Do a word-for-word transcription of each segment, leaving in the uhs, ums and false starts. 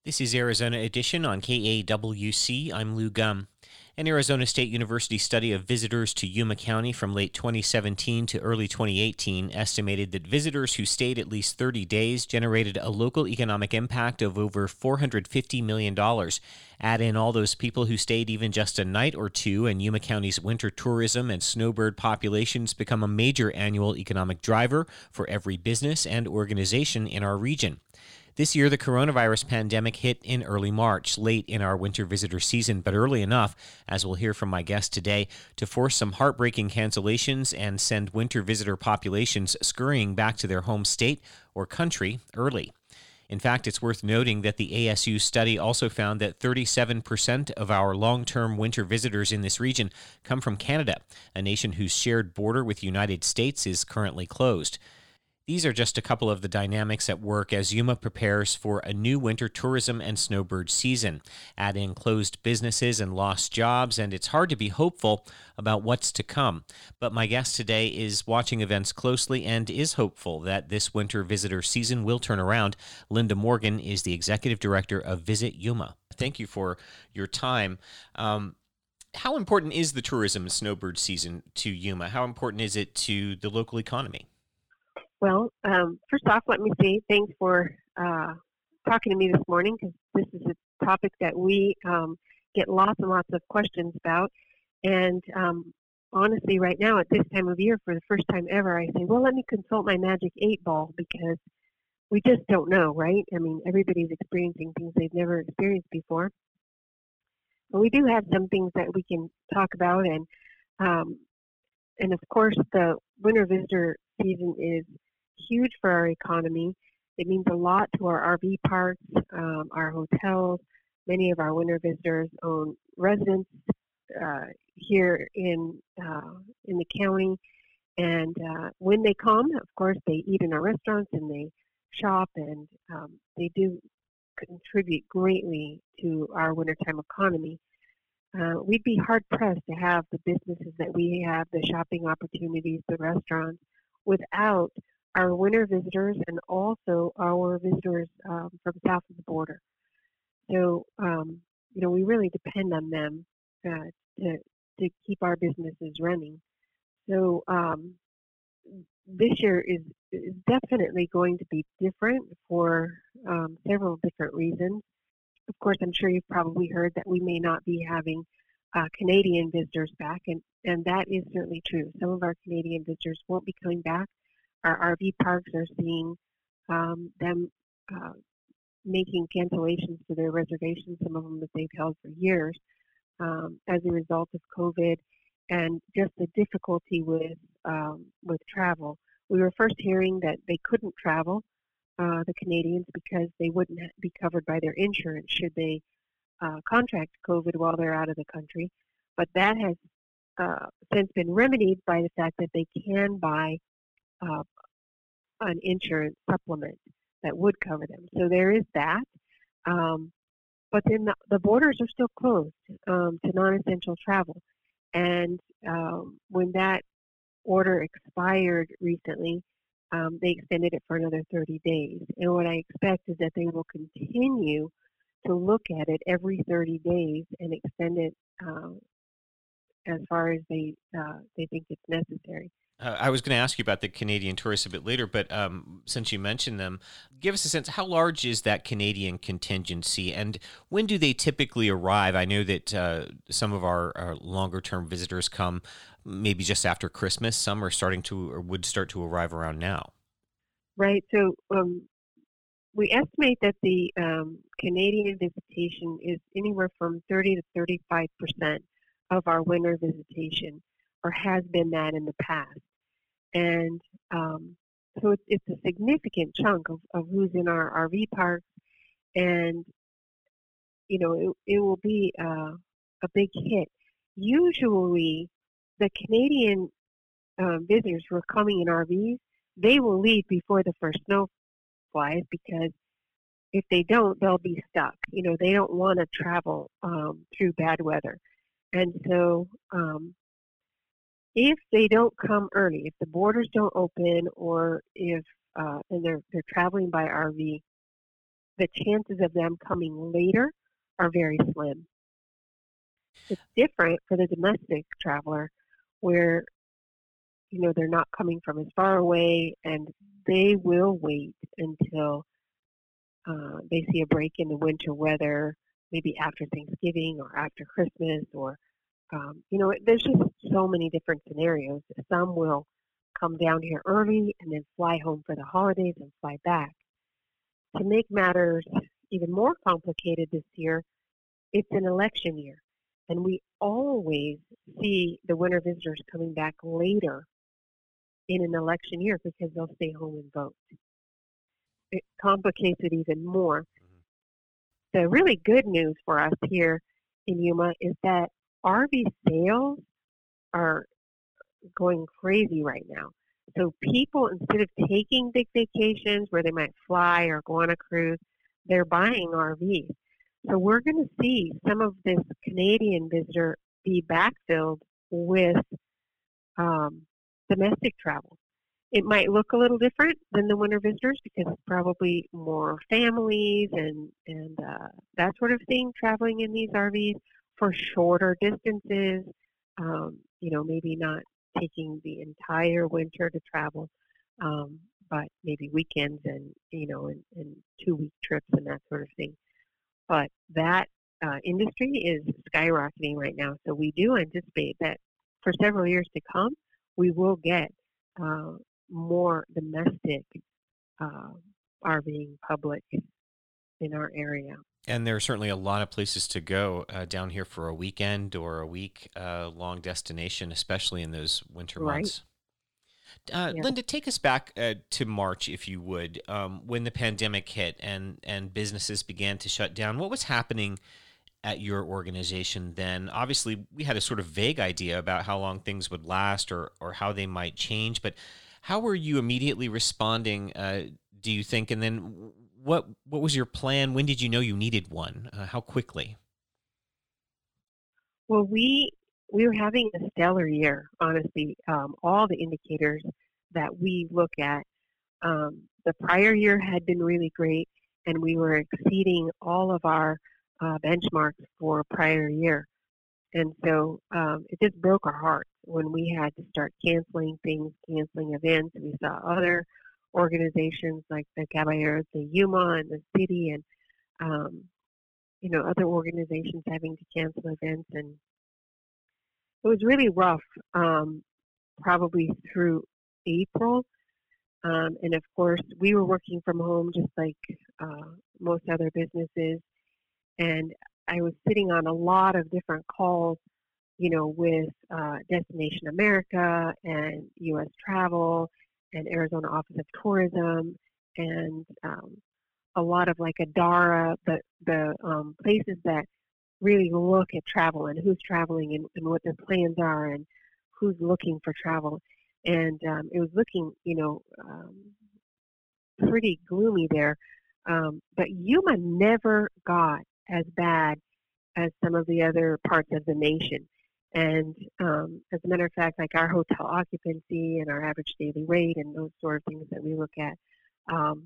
This is Arizona Edition on K A W C. I'm Lou Gum. An Arizona State University study of visitors to Yuma County from late twenty seventeen to early twenty eighteen estimated that visitors who stayed at least thirty days generated a local economic impact of over four hundred fifty million dollars. Add in all those people who stayed even just a night or two, and Yuma County's winter tourism and snowbird populations become a major annual economic driver for every business and organization in our region. This year, the coronavirus pandemic hit in early March, late in our winter visitor season, but early enough, as we'll hear from my guest today, to force some heartbreaking cancellations and send winter visitor populations scurrying back to their home state or country early. In fact, it's worth noting that the A S U study also found that thirty-seven percent of our long-term winter visitors in this region come from Canada, a nation whose shared border with the United States is currently closed. These are just a couple of the dynamics at work as Yuma prepares for a new winter tourism and snowbird season. Add in closed businesses and lost jobs, and it's hard to be hopeful about what's to come. But my guest today is watching events closely and is hopeful that this winter visitor season will turn around. Linda Morgan is the executive director of Visit Yuma. Thank you for your time. Um, how important is the tourism and snowbird season to Yuma? How important is it to the local economy? Well, um, first off, let me say thanks for uh, talking to me this morning, because this is a topic that we um, get lots and lots of questions about. And um, honestly, right now at this time of year, for the first time ever, I say, well, let me consult my magic eight ball, because we just don't know, right? I mean, everybody's experiencing things they've never experienced before. But we do have some things that we can talk about. And, um, and of course, the winter visitor season is huge for our economy. It means a lot to our R V parks, um, our hotels. Many of our winter visitors own residents uh, here in uh, in the county, and uh, when they come, of course, they eat in our restaurants and they shop, and um, they do contribute greatly to our wintertime economy. Uh, we'd be hard pressed to have the businesses that we have, the shopping opportunities, the restaurants, without our winter visitors and also our visitors um, from south of the border. So, um, you know, we really depend on them uh, to to keep our businesses running. So um, this year is, is definitely going to be different for um, several different reasons. Of course, I'm sure you've probably heard that we may not be having uh, Canadian visitors back, and, and that is certainly true. Some of our Canadian visitors won't be coming back. Our R V parks are seeing um, them uh, making cancellations to their reservations, some of them that they've held for years, um, as a result of COVID and just the difficulty with um, with travel. We were first hearing that they couldn't travel, uh, the Canadians, because they wouldn't be covered by their insurance should they uh, contract COVID while they're out of the country. But that has uh, since been remedied by the fact that they can buy Uh, an insurance supplement that would cover them. So there is that. Um, but then the, the borders are still closed um, to non-essential travel. And um, when that order expired recently, um, they extended it for another thirty days. And what I expect is that they will continue to look at it every thirty days and extend it uh, as far as they uh, they think it's necessary. Uh, I was going to ask you about the Canadian tourists a bit later, but um, since you mentioned them, give us a sense, how large is that Canadian contingency, and when do they typically arrive? I know that uh, some of our, our longer-term visitors come maybe just after Christmas. Some are starting to, or would start to arrive around now. Right. So um, we estimate that the um, Canadian visitation is anywhere from thirty to thirty-five percent of our winter visitation, or has been that in the past. And um, so it's, it's a significant chunk of, of who's in our R V parks. And, you know, it, it will be uh, a big hit. Usually, the Canadian um, visitors who are coming in R Vs, they will leave before the first snow flies, because if they don't, they'll be stuck. You know, they don't want to travel um, through bad weather. And so, um, if they don't come early, if the borders don't open, or if uh, and they're they're traveling by R V, the chances of them coming later are very slim. It's different for the domestic traveler where, you know, they're not coming from as far away and they will wait until uh, they see a break in the winter weather, maybe after Thanksgiving or after Christmas or, um, you know, there's just so many different scenarios. Some will come down here early and then fly home for the holidays and fly back. To make matters even more complicated this year, it's an election year. And we always see the winter visitors coming back later in an election year because they'll stay home and vote. It complicates it even more. Mm-hmm. The really good news for us here in Yuma is that R V sales are going crazy right now. So people, instead of taking big vacations where they might fly or go on a cruise, they're buying R Vs. So we're going to see some of this Canadian visitor be backfilled with um, domestic travel. It might look a little different than the winter visitors because it's probably more families and, and uh, that sort of thing traveling in these R Vs for shorter distances, um, you know, maybe not taking the entire winter to travel, um, but maybe weekends and, you know, and, and two-week trips and that sort of thing. But that uh, industry is skyrocketing right now. So we do anticipate that for several years to come, we will get uh, more domestic uh, RVing public in our area. And there are certainly a lot of places to go uh, down here for a weekend or a week uh, long destination, especially in those winter Right. months. Uh, Yeah. Linda, take us back uh, to March, if you would, um, when the pandemic hit and, and businesses began to shut down. What was happening at your organization then? Obviously, we had a sort of vague idea about how long things would last or, or how they might change, but how were you immediately responding, uh, do you think? And then what what was your plan? When did you know you needed one? Uh, how quickly? Well, we we were having a stellar year, honestly. Um, all the indicators that we look at, um, the prior year had been really great, and we were exceeding all of our uh, benchmarks for prior year. And so um, it just broke our hearts when we had to start canceling things, canceling events. We saw other organizations like the Caballeros de Yuma and the city and, um, you know, other organizations having to cancel events. And it was really rough, um, probably through April. Um, and of course, we were working from home just like uh, most other businesses. And I was sitting on a lot of different calls, you know, with uh, Destination America and U S Travel and Arizona Office of Tourism and um, a lot of like Adara, the, the um, places that really look at travel and who's traveling and, and what their plans are and who's looking for travel. And um, it was looking, you know, um, pretty gloomy there. Um, but Yuma never got as bad as some of the other parts of the nation. And um, as a matter of fact, like our hotel occupancy and our average daily rate and those sort of things that we look at, um,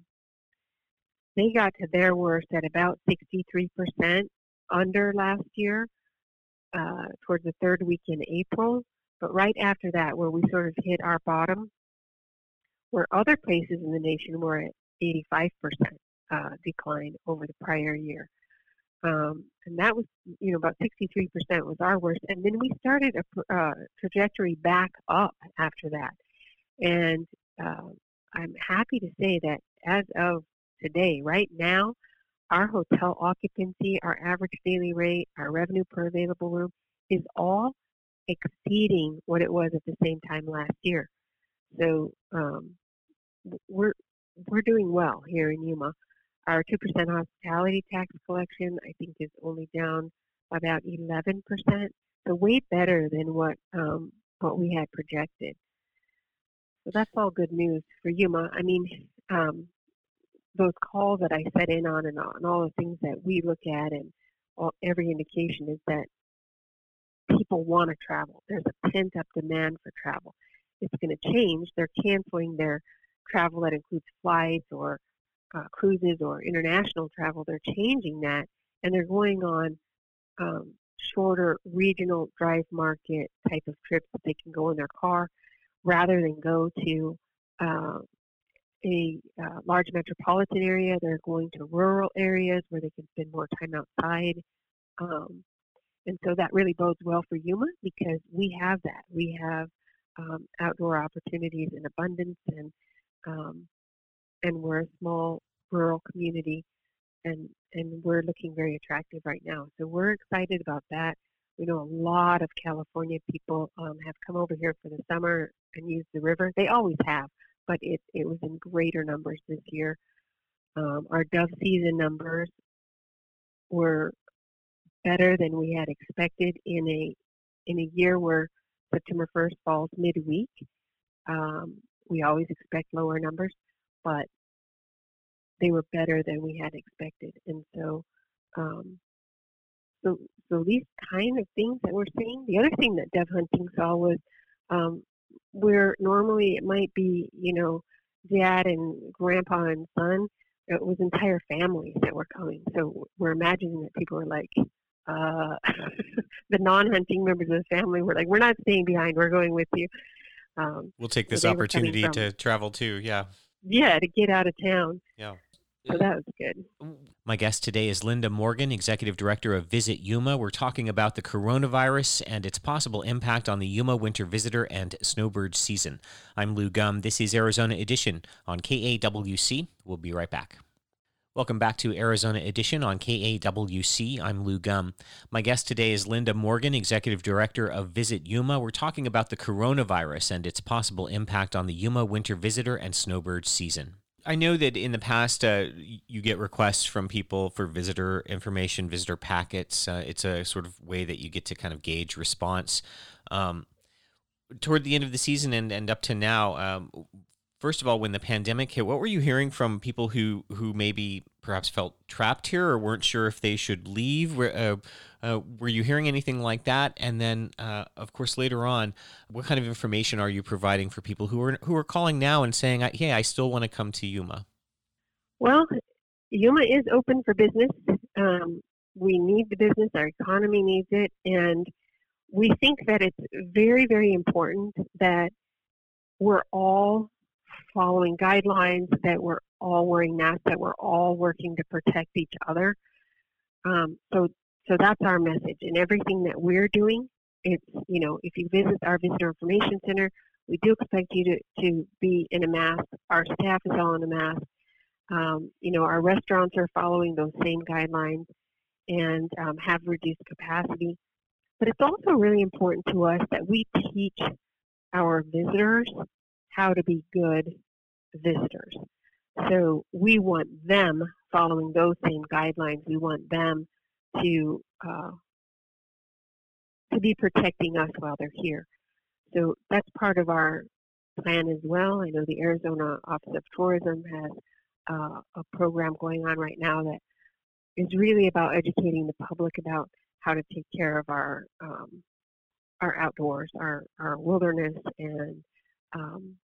they got to their worst at about sixty-three percent under last year uh, towards the third week in April. But right after that, where we sort of hit our bottom, where other places in the nation were at eighty-five percent uh, decline over the prior year. Um, and that was, you know, about sixty-three percent was our worst. And then we started a uh, trajectory back up after that. And uh, I'm happy to say that as of today, right now, our hotel occupancy, our average daily rate, our revenue per available room is all exceeding what it was at the same time last year. So um, we're we're doing well here in Yuma. Our two percent hospitality tax collection, I think, is only down about eleven percent, so way better than what um, what we had projected. So that's all good news for Yuma. I mean, um, those calls that I set in on and on, all the things that we look at, and all, every indication is that people want to travel. There's a pent-up demand for travel. It's going to change. They're canceling their travel that includes flights or uh, cruises or international travel, they're changing that, and they're going on um, shorter regional drive market type of trips that they can go in their car rather than go to uh, a uh, large metropolitan area. They're going to rural areas where they can spend more time outside. Um, and so that really bodes well for Yuma because we have that. We have um, outdoor opportunities in abundance, and um, and we're a small rural community, and, and we're looking very attractive right now. So we're excited about that. We know a lot of California people um, have come over here for the summer and used the river. They always have, but it, it was in greater numbers this year. Um, our dove season numbers were better than we had expected in a in a year where September first falls midweek. Um, we always expect lower numbers, but they were better than we had expected. And so, um, so, so these kind of things that we're seeing. The other thing that dove hunting saw was um, where normally it might be, you know, dad and grandpa and son. It was entire families that were coming. So we're imagining that people were like, uh, the non-hunting members of the family were like, "We're not staying behind. We're going with you." Um, We'll take this so opportunity from, to travel too. Yeah. Yeah, to get out of town. Yeah. So that was good. My guest today is Linda Morgan, Executive Director of Visit Yuma. We're talking about the coronavirus and its possible impact on the Yuma winter visitor and snowbird season. I'm Lou Gum. This is Arizona Edition on K A W C. We'll be right back. Welcome back to Arizona Edition on K A W C. I'm Lou Gum. My guest today is Linda Morgan, Executive Director of Visit Yuma. We're talking about the coronavirus and its possible impact on the Yuma winter visitor and snowbird season. I know that in the past uh, you get requests from people for visitor information, visitor packets. Uh, it's a sort of way that you get to kind of gauge response. Um, toward the end of the season and, and up to now, um, first of all, when the pandemic hit, what were you hearing from people who, who maybe perhaps felt trapped here or weren't sure if they should leave? Were, uh, uh, were you hearing anything like that? And then, uh, of course, later on, what kind of information are you providing for people who are who are calling now and saying, "Hey, I still want to come to Yuma"? Well, Yuma is open for business. Um, we need the business. Our economy needs it, and we think that it's very, very important that we're all following guidelines, that we're all wearing masks, that we're all working to protect each other. Um, so, so that's our message. And everything that we're doing, it's, you know, if you visit our Visitor Information Center, we do expect you to, to be in a mask. Our staff is all in a mask. Um, you know, our restaurants are following those same guidelines and um, have reduced capacity. But it's also really important to us that we teach our visitors how to be good visitors. So we want them following those same guidelines. We want them to uh, to be protecting us while they're here. So that's part of our plan as well. I know the Arizona Office of Tourism has uh, a program going on right now that is really about educating the public about how to take care of our um, our outdoors, our, our wilderness, and um,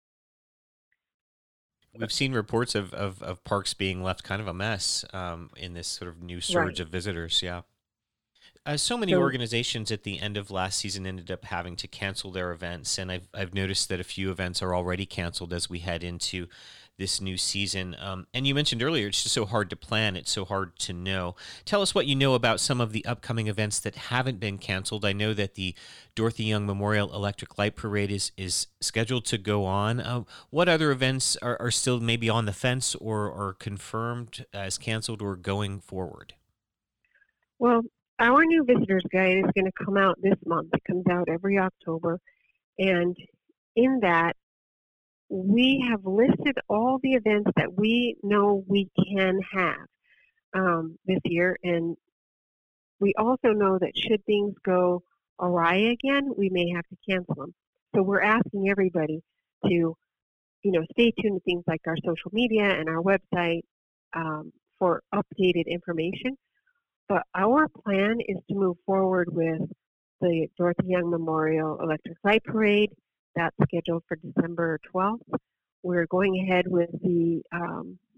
we've seen reports of, of, of parks being left kind of a mess um, in this sort of new surge right. of visitors. Yeah. Uh, so many So, organizations at the end of last season ended up having to cancel their events, and I've I've noticed that a few events are already canceled as we head into this new season. Um, and you mentioned earlier, it's just so hard to plan. It's so hard to know. Tell us what you know about some of the upcoming events that haven't been canceled. I know that the Dorothy Young Memorial Electric Light Parade is is scheduled to go on. Uh, what other events are, are still maybe on the fence or are confirmed as canceled or going forward? well, our new visitors guide is going to come out this month. It comes out every October. And in that, we have listed all the events that we know we can have um, this year. And we also know that should things go awry again, we may have to cancel them. So we're asking everybody to, you know, stay tuned to things like our social media and our website um, for updated information. But our plan is to move forward with the Dorothy Young Memorial Electric Light Parade. That's scheduled for December twelfth. We're going ahead with the um,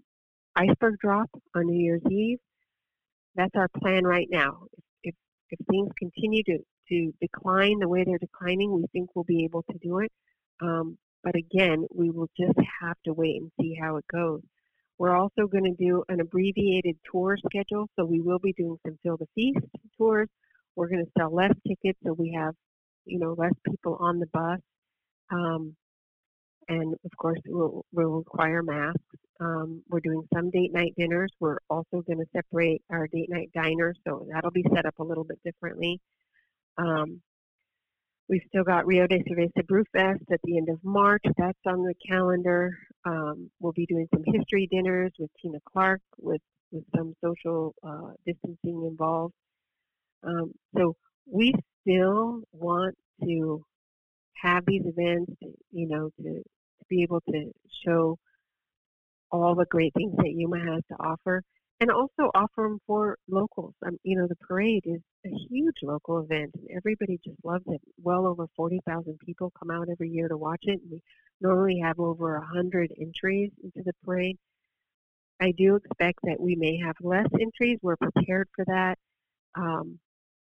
iceberg drop on New Year's Eve. That's our plan right now. If if things continue to, to decline the way they're declining, we think we'll be able to do it. Um, but again, we will just have to wait and see how it goes. We're also going to do an abbreviated tour schedule, so we will be doing some Fill the Feast tours. We're going to sell less tickets, so we have, you know, less people on the bus. Um, and of course, we'll, we'll require masks. Um, we're doing some date night dinners. We're also going to separate our date night diners, so that'll be set up a little bit differently. Um, we've still got Rio de Cerveza Brew Fest at the end of March. That's on the calendar. Um, we'll be doing some history dinners with Tina Clark, with, with some social uh, distancing involved. Um, so we still want to have these events, you know, to, to be able to show all the great things that Yuma has to offer, and also offer them for locals. Um, you know, the parade is a huge local event, and everybody just loves it. Well over forty thousand people come out every year to watch it. And we normally have over one hundred entries into the parade. I do expect that we may have less entries. We're prepared for that. Um,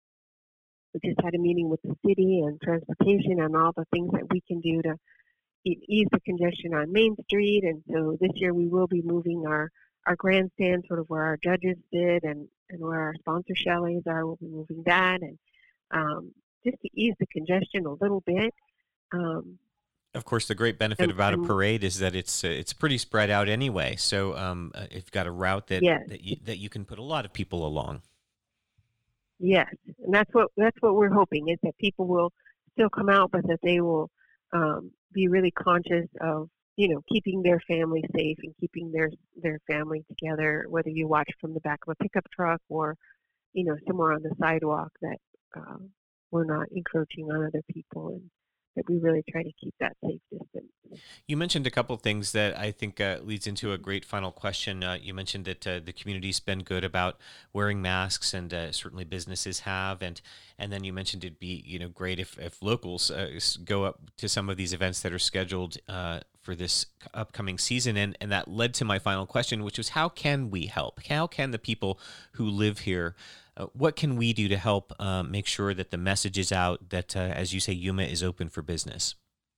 we just had a meeting with the city and transportation and all the things that we can do to ease the congestion on Main Street. And so this year we will be moving our, our grandstand sort of where our judges did, and, and where our sponsor chalets are. We'll be moving that, and um, just to ease the congestion a little bit. Um, Of course, the great benefit and, about a and, parade is that it's uh, it's pretty spread out anyway. So um, uh, if you've got a route that yes, that you, that you can put a lot of people along. Yes, and that's what that's what we're hoping, is that people will still come out, but that they will um, be really conscious of, you know, keeping their family safe and keeping their their family together. Whether you watch from the back of a pickup truck or, you know, somewhere on the sidewalk, that uh, we're not encroaching on other people, and that we really try to keep that safe distance. You mentioned a couple of things that I think uh, leads into a great final question. Uh, you mentioned that uh, the community's been good about wearing masks, and uh, certainly businesses have, and and then you mentioned it'd be, you know, great if if locals uh, go up to some of these events that are scheduled uh, for this upcoming season, and and that led to my final question, which was, how can we help? How can the people who live here, Uh, what can we do to help uh, make sure that the message is out that, uh, as you say, Yuma is open for business?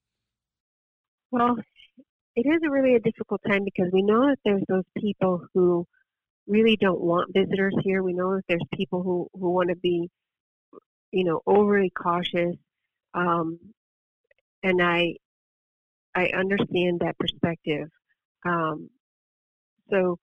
Well, it is a really a difficult time, because we know that there's those people who really don't want visitors here. We know that there's people who, who want to be, you know, overly cautious. Um, and I I understand that perspective. Um, so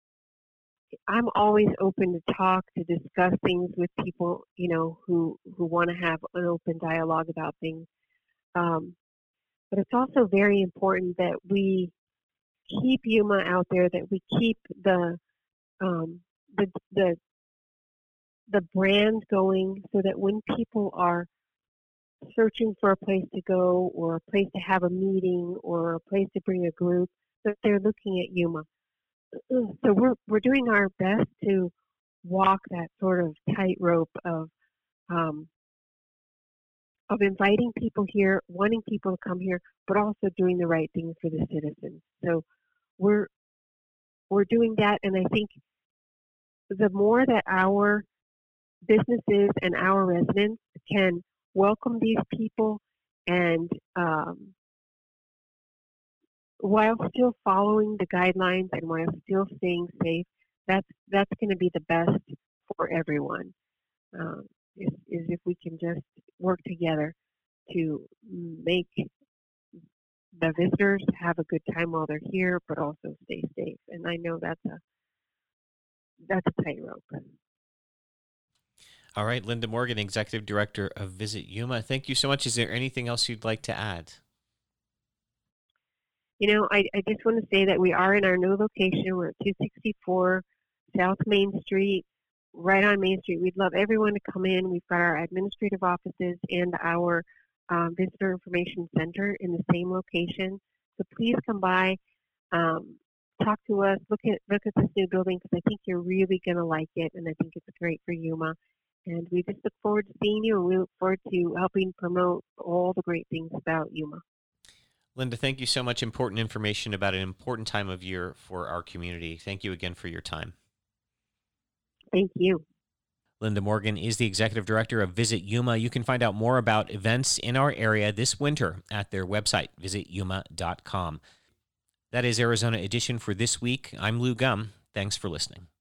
I'm always open to talk, to discuss things with people, you know, who, who want to have an open dialogue about things. Um, but it's also very important that we keep Yuma out there, that we keep the um, the the the brand going, so that when people are searching for a place to go, or a place to have a meeting, or a place to bring a group, that they're looking at Yuma. So we're we're doing our best to walk that sort of tightrope of um, of inviting people here, wanting people to come here, but also doing the right thing for the citizens. So we're we're doing that, and I think the more that our businesses and our residents can welcome these people, and um, while still following the guidelines and while still staying safe, that's that's going to be the best for everyone. Um, is, is if we can just work together to make the visitors have a good time while they're here, but also stay safe. And I know that's a that's a tightrope. All right, Linda Morgan, Executive Director of Visit Yuma. Thank you so much. Is there anything else you'd like to add? You know, I, I just want to say that we are in our new location. We're at two sixty-four South Main Street, right on Main Street. We'd love everyone to come in. We've got our administrative offices and our um, Visitor Information Center in the same location. So please come by, um, talk to us, look at look at this new building, because I think you're really going to like it, and I think it's great for Yuma. And we just look forward to seeing you, and we look forward to helping promote all the great things about Yuma. Linda, thank you so much. Important information about an important time of year for our community. Thank you again for your time. Thank you. Linda Morgan is the executive director of Visit Yuma. You can find out more about events in our area this winter at their website, visit yuma dot com. That is Arizona Edition for this week. I'm Lou Gum. Thanks for listening.